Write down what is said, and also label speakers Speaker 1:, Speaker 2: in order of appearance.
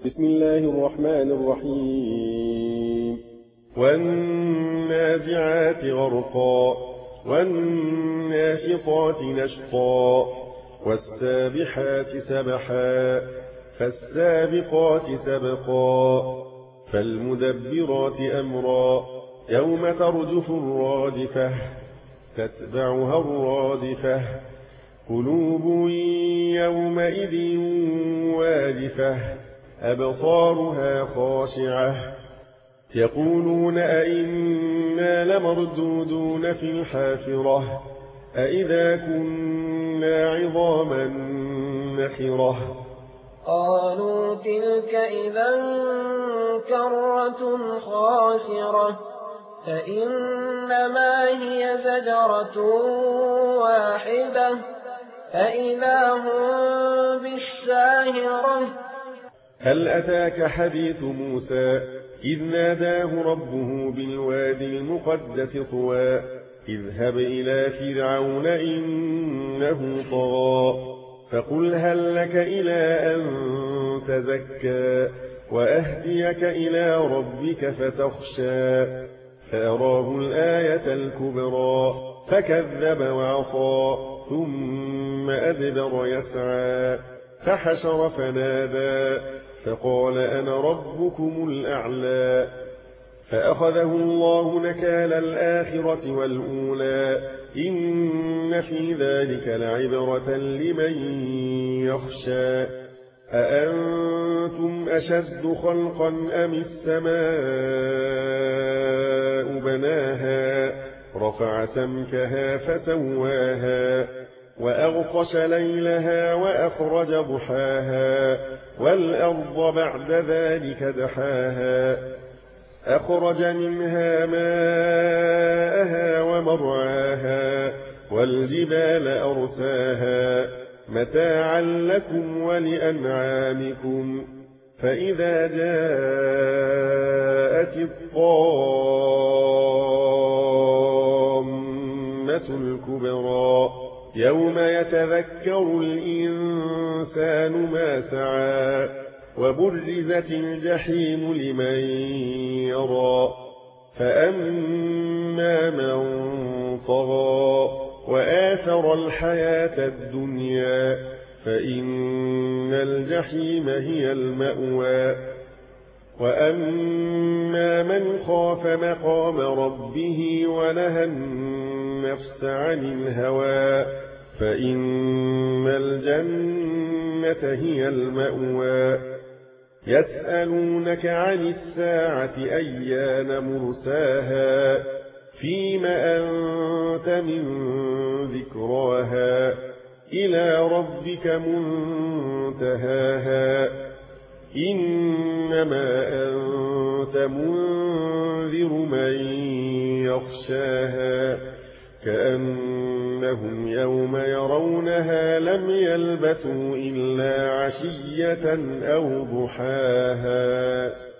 Speaker 1: بسم الله الرحمن الرحيم والنازعات غرقا والناشطات نشطا والسابحات سبحا فالسابقات سبقا فالمدبرات أمرا يوم ترجف الراجفة تتبعها الرادفة قلوب يومئذ واجفة أبصارها خاشعة يقولون أئنا لمردودون في الحافرة أئذا كنا عظاما نخرة
Speaker 2: قالوا تلك إذا كرة خاسرة فإنما هي زجرة واحدة فإذا هم بالساهرة
Speaker 1: هل أتاك حديث موسى إذ ناداه ربه بالوادي المقدس طوى اذهب إلى فرعون إنه طغى فقل هل لك إلى أن تزكى وأهديك إلى ربك فتخشى فأراه الآية الكبرى فكذب وعصى ثم أدبر يسعى فحشر فنادى فقال أنا ربكم الأعلى فأخذه الله نكال الآخرة والأولى إن في ذلك لعبرة لمن يخشى أأنتم أشد خلقا أم السماء بناها رفع سمكها فسواها وأغطش ليلها وأخرج ضحاها والأرض بعد ذلك دحاها أخرج منها ماءها ومرعاها والجبال أرساها متاعا لكم ولأنعامكم فإذا جاءت الطامة الكبرى يوم يتذكر الإنسان ما سعى وبرزت الجحيم لمن يرى فأما من طغى وآثر الحياة الدنيا فإن الجحيم هي المأوى وأما من خاف مقام ربه ونهى النفس عن الهوى فإن الجنة هي المأوى يسألونك عن الساعة أيان مرساها فيم أنت من ذكراها إلى ربك منتهاها إنما أنت منذر من يخشاها كأنهم يوم يرونها لم يلبثوا إلا عشية أو ضحاها